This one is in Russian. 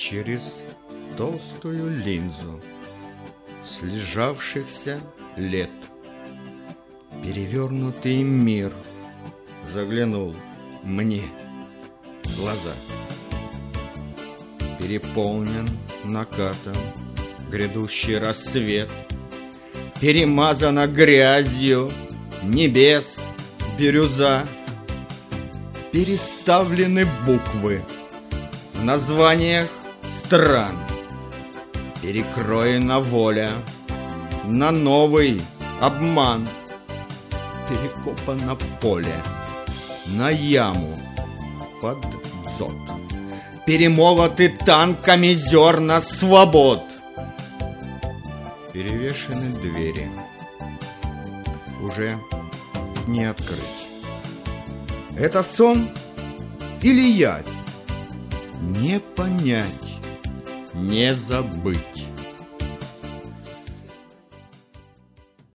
Через толстую линзу слежавшихся лет перевернутый мир заглянул мне в глаза. Переполнен накатом грядущий рассвет, перемазана грязью небес бирюза, переставлены буквы в названиях стран, перекроена воля на новый обман, перекопано поле на яму под дзот, перемолоты танками зерна свобод, перевешены двери, уже не открыть. Это сон или явь? Не понять, не забыть.